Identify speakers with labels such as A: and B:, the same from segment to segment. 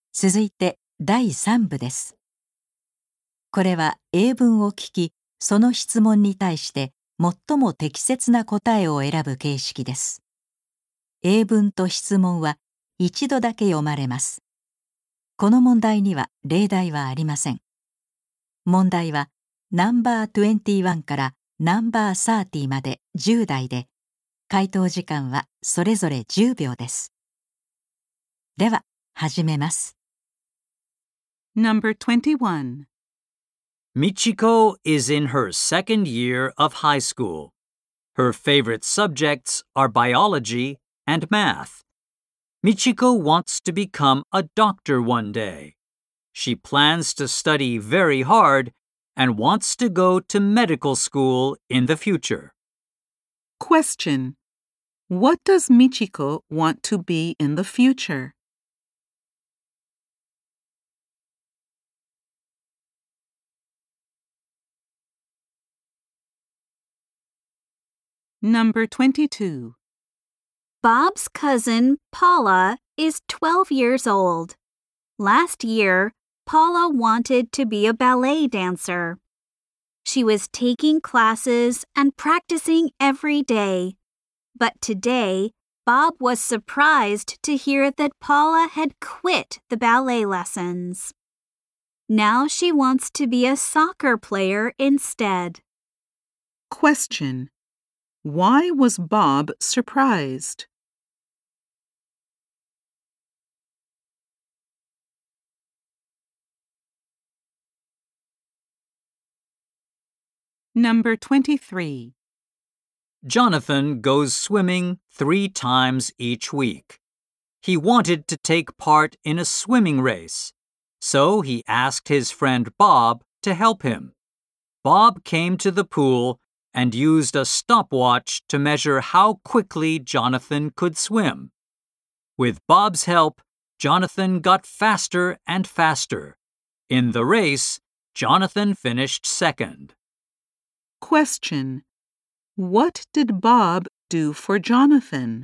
A: 続いて第3部です。これは英文を聞き、その質問に対して最も適切な答えを選ぶ形式です。英文と質問は一度だけ読まれます。この問題には例題はありません。問題はナンバー21からナンバー30まで10題で、回答時間はそれぞれ10秒です。では、始めます。
B: Number 21.
C: Michiko is in her second year of high school. Her favorite subjects are biology and math. Michiko wants to become a doctor one day. She plans to study very hard and wants to go to medical school in the future.
B: Question. What does Michiko want to be in the future? Number 22.
D: Bob's cousin, Paula, is 12 years old. Last year, Paula wanted to be a ballet dancer. She was taking classes and practicing every day. But today, Bob was surprised to hear that Paula had quit the ballet lessons. Now she wants to be a soccer player instead.
B: Question. Why was Bob surprised? Number 23.
C: Jonathan goes swimming 3 times each week. He wanted to take part in a swimming race, so he asked his friend Bob to help him. Bob came to the pool and used a stopwatch to measure how quickly Jonathan could swim. With Bob's help, Jonathan got faster and faster. In the race, Jonathan finished second.
B: Question. What did Bob do for Jonathan?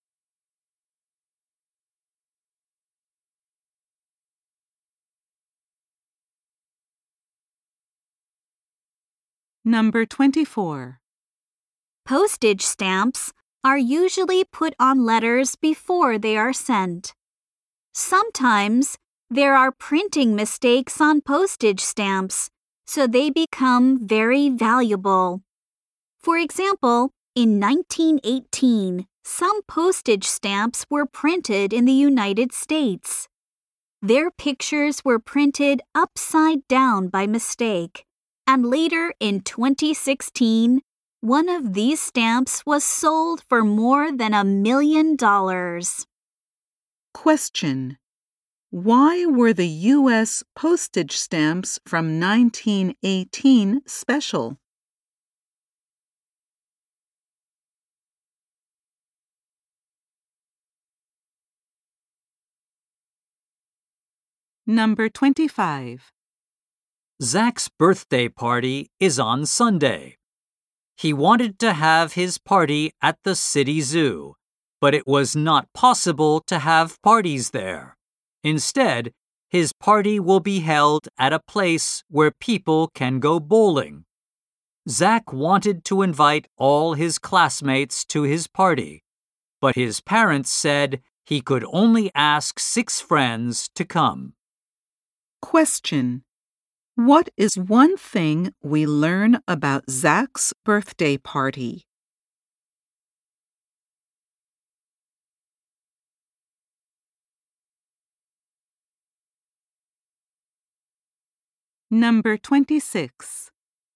B: Number 24.
D: Postage stamps are usually put on letters before they are sent. Sometimes there are printing mistakes on postage stamps, so they become very valuable. For example, in 1918, some postage stamps were printed in the United States. Their pictures were printed upside down by mistake, and later in 2016, one of these stamps was sold for more than $1 million.
B: Question. Why were the U.S. postage stamps from 1918 special? Number 25.
C: Zach's birthday party is on Sunday. He wanted to have his party at the city zoo, but it was not possible to have parties there. Instead, his party will be held at a place where people can go bowling. Zach wanted to invite all his classmates to his party, but his parents said he could only ask 6 friends to come.
B: Question. What is one thing we learn about Zach's birthday party? Number 26.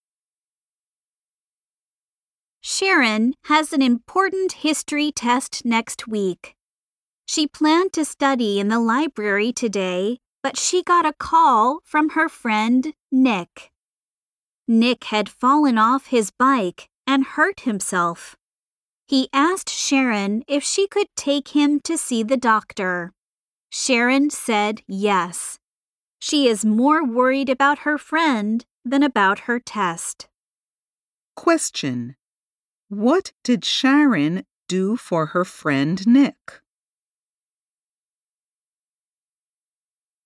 D: Sharon has an important history test next week. She planned to study in the library today, but she got a call from her friend Nick. Nick had fallen off his bike and hurt himself. He asked Sharon if she could take him to see the doctor. Sharon said yes. She is more worried about her friend than about her test.
B: Question. What did Sharon do for her friend Nick?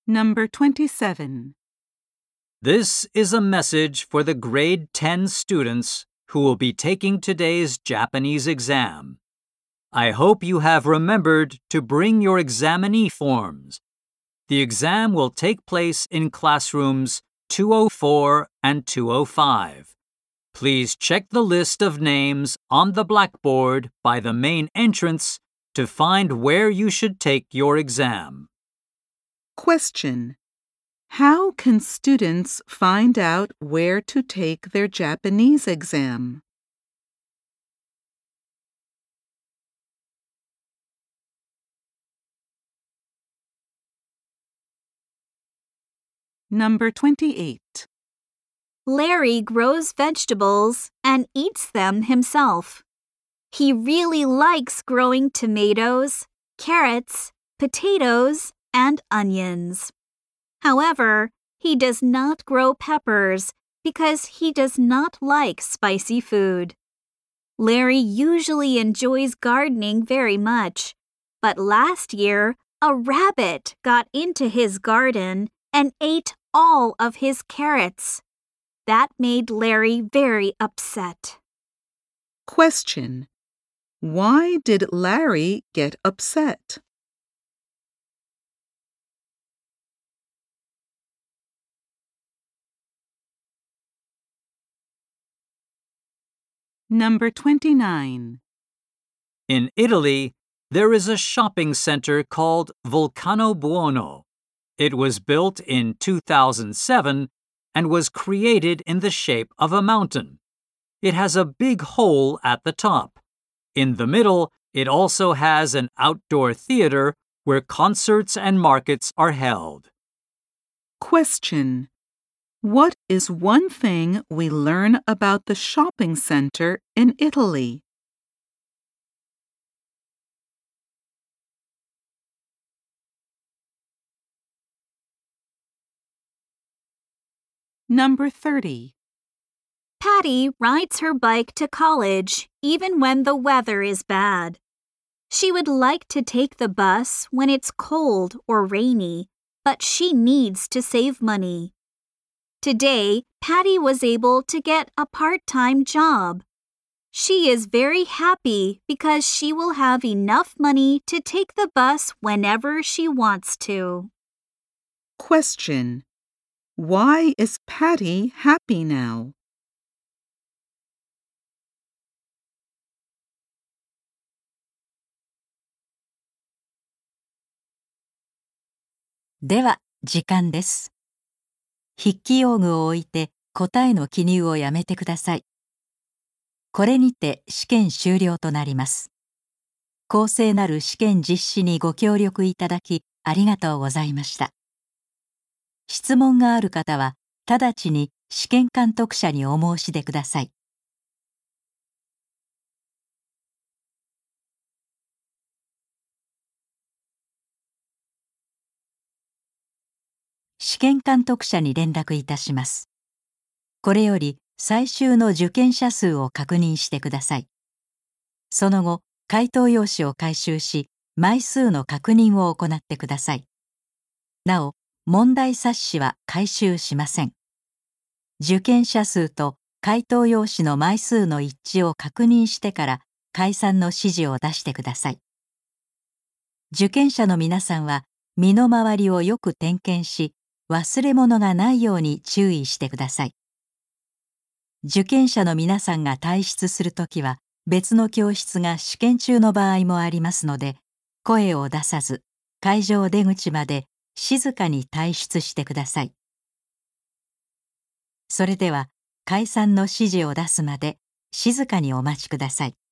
B: Number 27.
C: This is a message for the grade 10 students who will be taking today's Japanese exam. I hope you have remembered to bring your examinee forms. The exam will take place in classrooms 204 and 205. Please check the list of names on the blackboard by the main entrance to find where you should take your exam.
B: Question. How can students find out where to take their Japanese exam? Number 28.
D: Larry grows vegetables and eats them himself. He really likes growing tomatoes, carrots, potatoes, and onions. However, he does not grow peppers because he does not like spicy food. Larry usually enjoys gardening very much, but last year a rabbit got into his garden and ate all of his carrots. That made Larry very upset.
B: Question. Why did Larry get upset? Number 29.
C: In Italy, there is a shopping center called Vulcano Buono. It was built in 2007 and was created in the shape of a mountain. It has a big hole at the top. In the middle, it also has an outdoor theater where concerts and markets are held.
B: Question. What is one thing we learn about the shopping center in Italy? Number 30.
D: Patty rides her bike to college even when the weather is bad. She would like to take the bus when it's cold or rainy, but she needs to save money. Today, Patty was able to get a part-time job. She is very happy because she will have enough money to take the bus whenever she wants to.
B: Question. Why is Patty happy now? .
A: では、時間です。筆記用具を置いて答えの記入をやめてください。これにて試験終了となります。公正なる試験実施にご協力いただきありがとうございました。質問がある方は直ちに試験監督者にお申し出ください。試験監督者に連絡いたします。これより最終の受験者数を確認してください。その後、回答用紙を回収し、枚数の確認を行ってください。なお、問題冊子は回収しません。受験者数と回答用紙の枚数の一致を確認してから解散の指示を出してください。受験者の皆さんは身の回りをよく点検し、忘れ物がないように注意してください。受験者の皆さんが退出するときは別の教室が試験中の場合もありますので、声を出さず会場出口まで静かに退出してください。それでは解散の指示を出すまで静かにお待ちください。